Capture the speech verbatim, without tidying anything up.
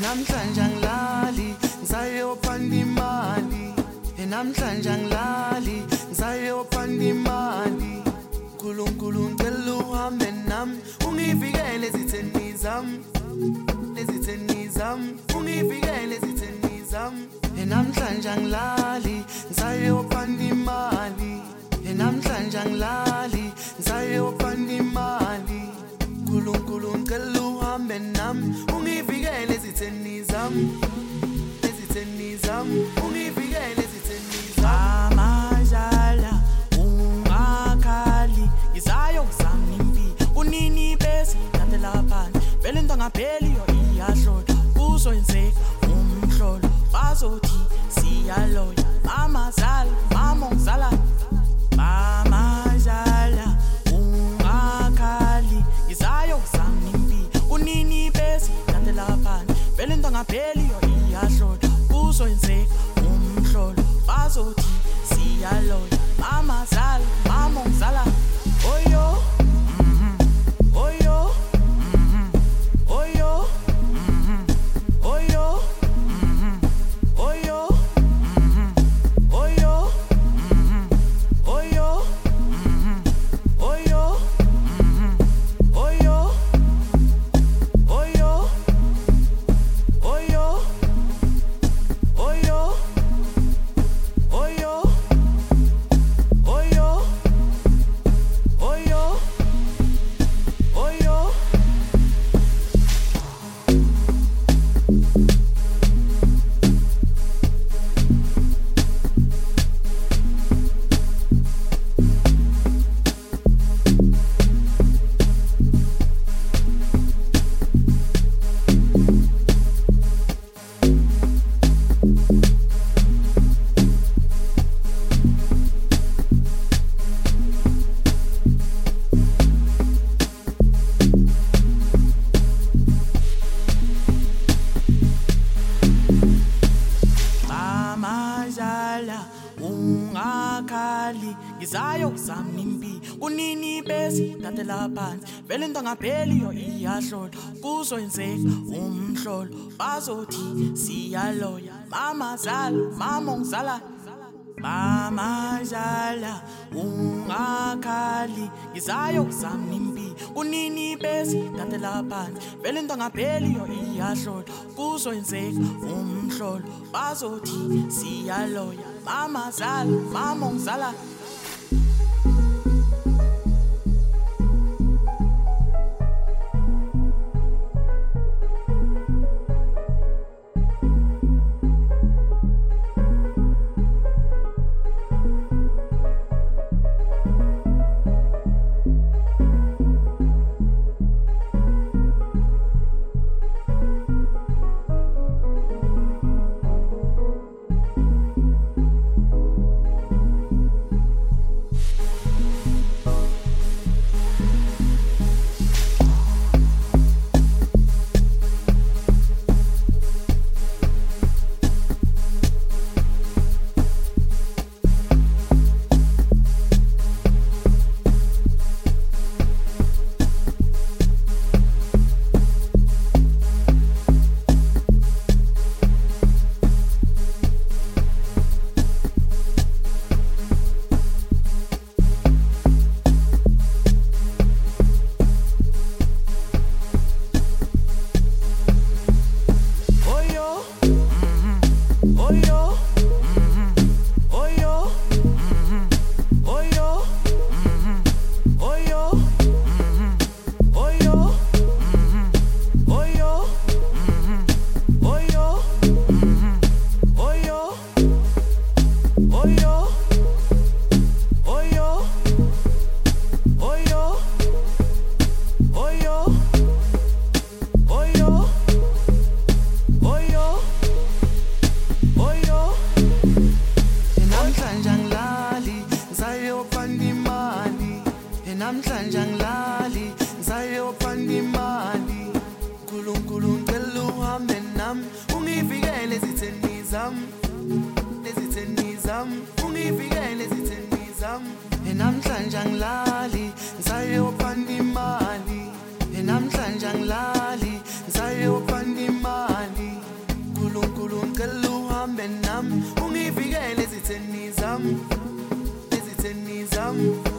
namhlanje angilali ngisayophanda imali namhlanje angilali ngisayophanda imali uNkulunkulu ngicela uhambe nami ungivikele ezitheni zami ezitheni zami ungivikele ezitheni zami namhlanje angilali ngisayophanda imali namhlanje angilali ngisayophanda imali uNkulunkulu ngicela uhambe nami ungivikele ezitheni zami ezitheni zami ungivikele ezitheni zami amajala ungakhali ngisayo ngizama impi unini bese thatela phansi vele into ngapheli yo iyahlola kuzoyenzeka umhlolo bazothi siyaloya mama zala mama ngizala mama jala ungakhali ngisayo ngizama impi unini bese thatela phansi vele into ngapheli yo iyahlola kuzoyenzeka umhlolo bazothi siyaloya mama zala mama ngizala oyo mhm oyo mhm oyo mhm oyo mhm oyo mhm oyo mhm oyo mhm oyo mhm oyo oyo oyo oyo oyo oyo oyo oyo amajala ungakhali ngisayo ngizama impi unini bese thatela phansi vele into ngapheli yo iyahlola kuzoyenzeka umhlolo bazothi siyaloya mama zala mama ngizala mama jala ungakhali ngisayo ngizama impi unini bese thatela phansi vele into ngapheli yo iyahlola kuzoyenzeka umhlolo bazothi siyaloya mama zala mama ngizala namhlanje angilali ngisayophanda imali uNkulunkulu ngicela uhambe nami ungivikele ezitheni zami ezitheni zami ungivikele ezitheni zami namhlanje angilali ngisayophanda imali namhlanje angilali ngisayophanda imali ezitheni zami ezitheni zami